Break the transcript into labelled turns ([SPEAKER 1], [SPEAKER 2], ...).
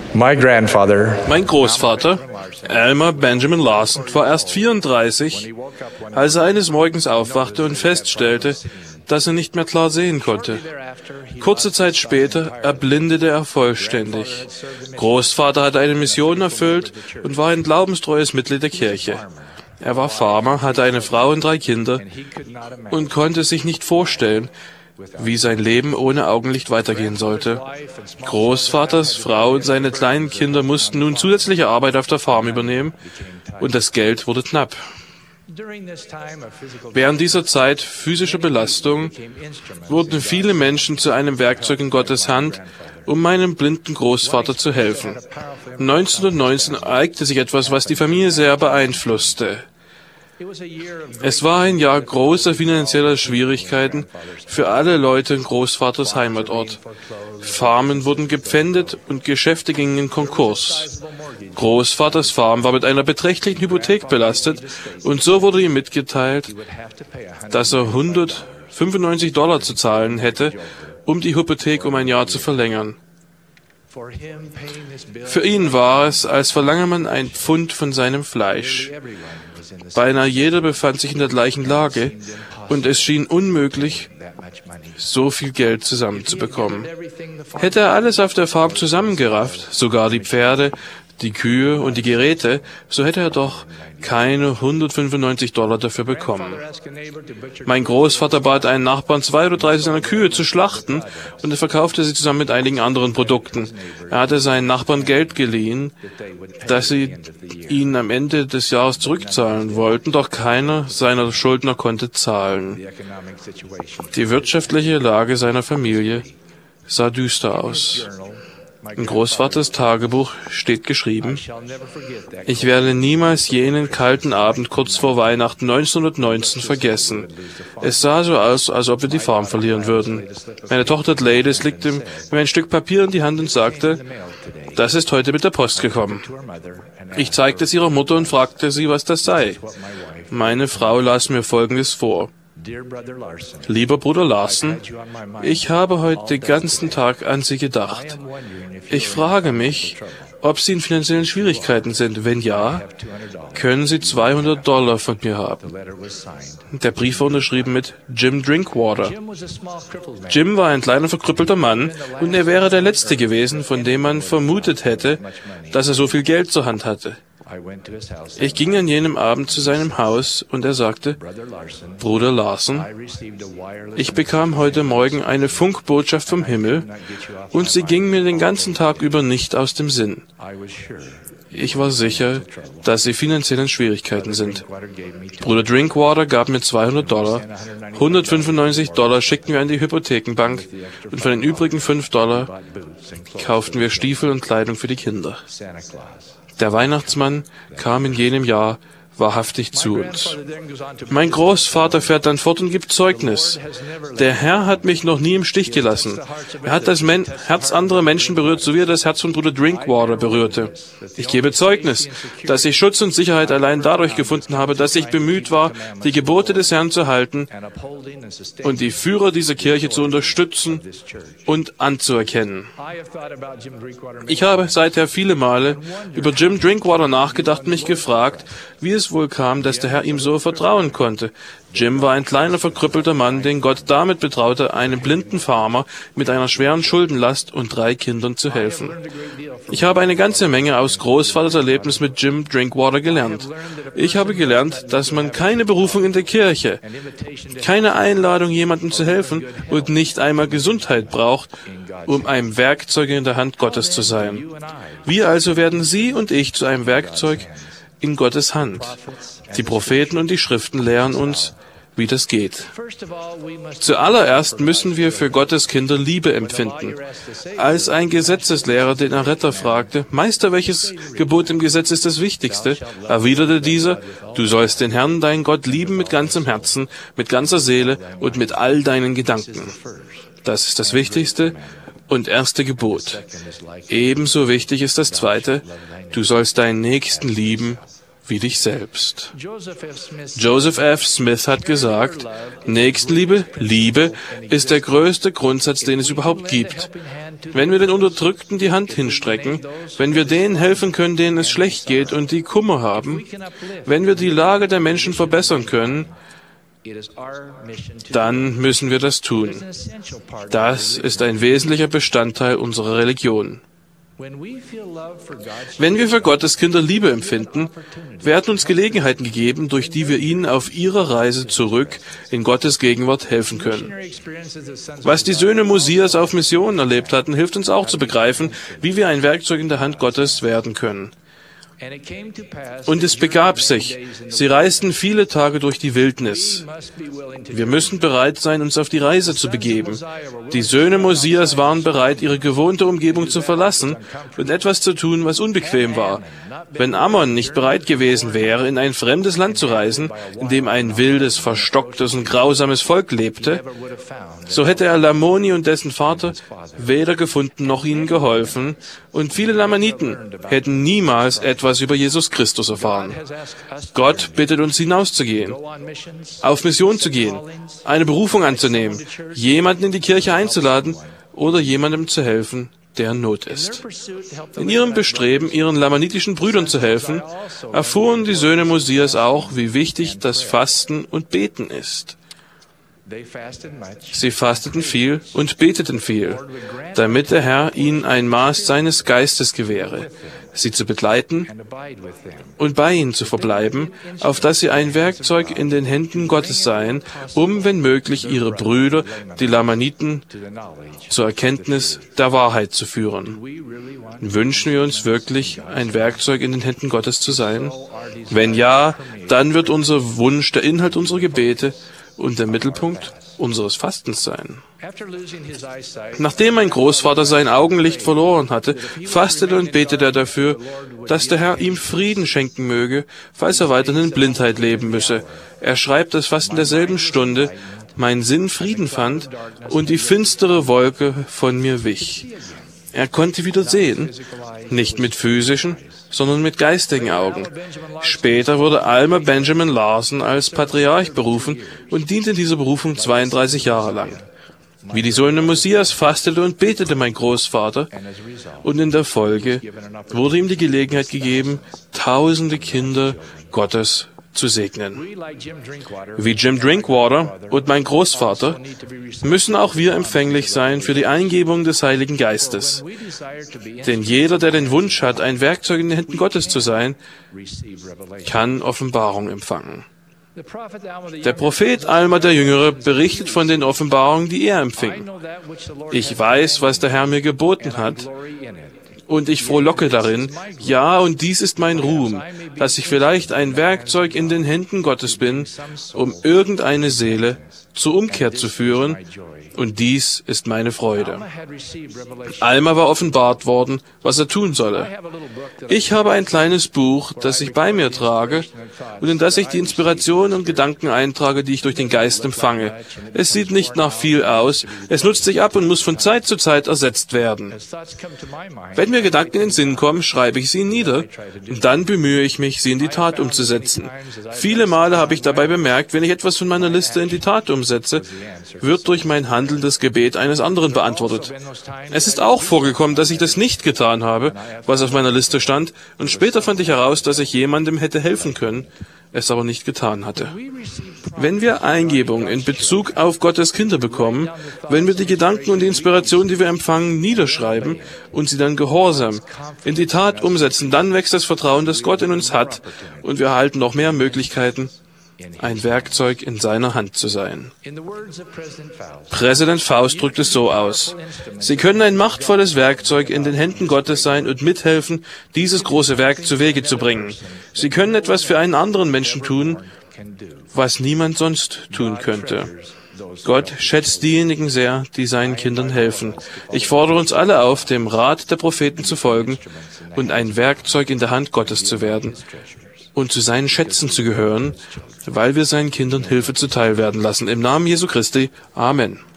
[SPEAKER 1] Mein Großvater, Elmer Benjamin Larson, war erst 34, als er eines Morgens aufwachte und feststellte, dass er nicht mehr klar sehen konnte. Kurze Zeit später erblindete er vollständig. Großvater hatte eine Mission erfüllt und war ein glaubenstreues Mitglied der Kirche. Er war Farmer, hatte eine Frau und 3 Kinder und konnte sich nicht vorstellen, wie sein Leben ohne Augenlicht weitergehen sollte. Großvaters Frau und seine kleinen Kinder mussten nun zusätzliche Arbeit auf der Farm übernehmen und das Geld wurde knapp. Während dieser Zeit physischer Belastung wurden viele Menschen zu einem Werkzeug in Gottes Hand, um meinem blinden Großvater zu helfen. 1919 ereignete sich etwas, was die Familie sehr beeinflusste. Es war ein Jahr großer finanzieller Schwierigkeiten für alle Leute in Großvaters Heimatort. Farmen wurden gepfändet und Geschäfte gingen in Konkurs. Großvaters Farm war mit einer beträchtlichen Hypothek belastet und so wurde ihm mitgeteilt, dass er $195 zu zahlen hätte, um die Hypothek um ein Jahr zu verlängern. Für ihn war es, als verlange man ein Pfund von seinem Fleisch. Beinahe jeder befand sich in der gleichen Lage und es schien unmöglich, so viel Geld zusammenzubekommen. Hätte er alles auf der Farm zusammengerafft, sogar die Pferde, die Kühe und die Geräte, so hätte er doch keine $195 dafür bekommen. Mein Großvater bat einen Nachbarn, 2 oder 3 seiner Kühe zu schlachten und er verkaufte sie zusammen mit einigen anderen Produkten. Er hatte seinen Nachbarn Geld geliehen, das sie ihnen am Ende des Jahres zurückzahlen wollten, doch keiner seiner Schuldner konnte zahlen. Die wirtschaftliche Lage seiner Familie sah düster aus. Im Großvaters Tagebuch steht geschrieben: Ich werde niemals jenen kalten Abend kurz vor Weihnachten 1919 vergessen. Es sah so aus, als ob wir die Farm verlieren würden. Meine Tochter Gladys legte mir ein Stück Papier in die Hand und sagte, das ist heute mit der Post gekommen. Ich zeigte es ihrer Mutter und fragte sie, was das sei. Meine Frau las mir Folgendes vor. Lieber Bruder Larson, ich habe heute den ganzen Tag an Sie gedacht. Ich frage mich, ob Sie in finanziellen Schwierigkeiten sind. Wenn ja, können Sie $200 von mir haben. Der Brief war unterschrieben mit Jim Drinkwater. Jim war ein kleiner, verkrüppelter Mann und er wäre der Letzte gewesen, von dem man vermutet hätte, dass er so viel Geld zur Hand hatte. Ich ging an jenem Abend zu seinem Haus und er sagte, Bruder Larson, ich bekam heute Morgen eine Funkbotschaft vom Himmel und sie ging mir den ganzen Tag über nicht aus dem Sinn. Ich war sicher, dass Sie finanziell in Schwierigkeiten sind. Bruder Drinkwater gab mir $200, $195 schickten wir an die Hypothekenbank und von den übrigen $5 kauften wir Stiefel und Kleidung für die Kinder. Der Weihnachtsmann kam in jenem Jahr wahrhaftig zu uns. Mein Großvater fährt dann fort und gibt Zeugnis. Der Herr hat mich noch nie im Stich gelassen. Er hat das Herz anderer Menschen berührt, so wie er das Herz von Bruder Drinkwater berührte. Ich gebe Zeugnis, dass ich Schutz und Sicherheit allein dadurch gefunden habe, dass ich bemüht war, die Gebote des Herrn zu halten und die Führer dieser Kirche zu unterstützen und anzuerkennen. Ich habe seither viele Male über Jim Drinkwater nachgedacht und mich gefragt, wie es wohl kam, dass der Herr ihm so vertrauen konnte. Jim war ein kleiner, verkrüppelter Mann, den Gott damit betraute, einem blinden Farmer mit einer schweren Schuldenlast und 3 Kindern zu helfen. Ich habe eine ganze Menge aus Großvaters Erlebnis mit Jim Drinkwater gelernt. Ich habe gelernt, dass man keine Berufung in der Kirche, keine Einladung, jemandem zu helfen und nicht einmal Gesundheit braucht, um ein Werkzeug in der Hand Gottes zu sein. Wir also werden Sie und ich zu einem Werkzeug in Gottes Hand. Die Propheten und die Schriften lehren uns, wie das geht. Zuallererst müssen wir für Gottes Kinder Liebe empfinden. Als ein Gesetzeslehrer den Erretter fragte, Meister, welches Gebot im Gesetz ist das Wichtigste? Erwiderte dieser, du sollst den Herrn, deinen Gott, lieben mit ganzem Herzen, mit ganzer Seele und mit all deinen Gedanken. Das ist das Wichtigste und erste Gebot. Ebenso wichtig ist das zweite, du sollst deinen Nächsten lieben wie dich selbst. Joseph F. Smith hat gesagt, Nächstenliebe, Liebe, ist der größte Grundsatz, den es überhaupt gibt. Wenn wir den Unterdrückten die Hand hinstrecken, wenn wir denen helfen können, denen es schlecht geht und die Kummer haben, wenn wir die Lage der Menschen verbessern können, dann müssen wir das tun. Das ist ein wesentlicher Bestandteil unserer Religion. Wenn wir für Gottes Kinder Liebe empfinden, werden uns Gelegenheiten gegeben, durch die wir ihnen auf ihrer Reise zurück in Gottes Gegenwart helfen können. Was die Söhne Mosias auf Missionen erlebt hatten, hilft uns auch zu begreifen, wie wir ein Werkzeug in der Hand Gottes werden können. Und es begab sich, sie reisten viele Tage durch die Wildnis. Wir müssen bereit sein, uns auf die Reise zu begeben. Die Söhne Mosias waren bereit, ihre gewohnte Umgebung zu verlassen und etwas zu tun, was unbequem war. Wenn Ammon nicht bereit gewesen wäre, in ein fremdes Land zu reisen, in dem ein wildes, verstocktes und grausames Volk lebte, so hätte er Lamoni und dessen Vater weder gefunden noch ihnen geholfen, und viele Lamaniten hätten niemals etwas über Jesus Christus erfahren. Gott bittet uns, hinauszugehen, auf Mission zu gehen, eine Berufung anzunehmen, jemanden in die Kirche einzuladen oder jemandem zu helfen, der in Not ist. In ihrem Bestreben, ihren lamanitischen Brüdern zu helfen, erfuhren die Söhne Mosias auch, wie wichtig das Fasten und Beten ist. Sie fasteten viel und beteten viel, damit der Herr ihnen ein Maß seines Geistes gewähre, sie zu begleiten und bei ihnen zu verbleiben, auf dass sie ein Werkzeug in den Händen Gottes seien, um, wenn möglich, ihre Brüder, die Lamaniten, zur Erkenntnis der Wahrheit zu führen. Wünschen wir uns wirklich, ein Werkzeug in den Händen Gottes zu sein? Wenn ja, dann wird unser Wunsch der Inhalt unserer Gebete und der Mittelpunkt unseres Fastens sein. Nachdem mein Großvater sein Augenlicht verloren hatte, fastete und betete er dafür, dass der Herr ihm Frieden schenken möge, falls er weiterhin in Blindheit leben müsse. Er schreibt, dass fast in derselben Stunde mein Sinn Frieden fand und die finstere Wolke von mir wich. Er konnte wieder sehen, nicht mit physischen, sondern mit geistigen Augen. Später wurde Alma Benjamin Larson als Patriarch berufen und diente in dieser Berufung 32 Jahre lang. Wie die Söhne Mosias fastete und betete mein Großvater, und in der Folge wurde ihm die Gelegenheit gegeben, tausende Kinder Gottes zu segnen. Wie Jim Drinkwater und mein Großvater müssen auch wir empfänglich sein für die Eingebung des Heiligen Geistes. Denn jeder, der den Wunsch hat, ein Werkzeug in den Händen Gottes zu sein, kann Offenbarung empfangen. Der Prophet Alma der Jüngere berichtet von den Offenbarungen, die er empfing. Ich weiß, was der Herr mir geboten hat, und ich frohlocke darin, ja, und dies ist mein Ruhm, dass ich vielleicht ein Werkzeug in den Händen Gottes bin, um irgendeine Seele zur Umkehr zu führen, und dies ist meine Freude. Alma war offenbart worden, was er tun solle. Ich habe ein kleines Buch, das ich bei mir trage und in das ich die Inspirationen und Gedanken eintrage, die ich durch den Geist empfange. Es sieht nicht nach viel aus, es nutzt sich ab und muss von Zeit zu Zeit ersetzt werden. Wenn mir Gedanken in den Sinn kommen, schreibe ich sie nieder und dann bemühe ich mich, sie in die Tat umzusetzen. Viele Male habe ich dabei bemerkt, wenn ich etwas von meiner Liste in die Tat umsetze, wird durch mein Handeln das Gebet eines anderen beantwortet. Es ist auch vorgekommen, dass ich das nicht getan habe, was auf meiner Liste stand, und später fand ich heraus, dass ich jemandem hätte helfen können, es aber nicht getan hatte. Wenn wir Eingebung in Bezug auf Gottes Kinder bekommen, wenn wir die Gedanken und die Inspiration, die wir empfangen, niederschreiben und sie dann gehorsam in die Tat umsetzen, dann wächst das Vertrauen, das Gott in uns hat, und wir erhalten noch mehr Möglichkeiten, ein Werkzeug in seiner Hand zu sein. Präsident Faust drückt es so aus: Sie können ein machtvolles Werkzeug in den Händen Gottes sein und mithelfen, dieses große Werk zu Wege zu bringen. Sie können etwas für einen anderen Menschen tun, was niemand sonst tun könnte. Gott schätzt diejenigen sehr, die seinen Kindern helfen. Ich fordere uns alle auf, dem Rat der Propheten zu folgen und ein Werkzeug in der Hand Gottes zu werden und zu seinen Schätzen zu gehören, weil wir seinen Kindern Hilfe zuteil werden lassen. Im Namen Jesu Christi. Amen.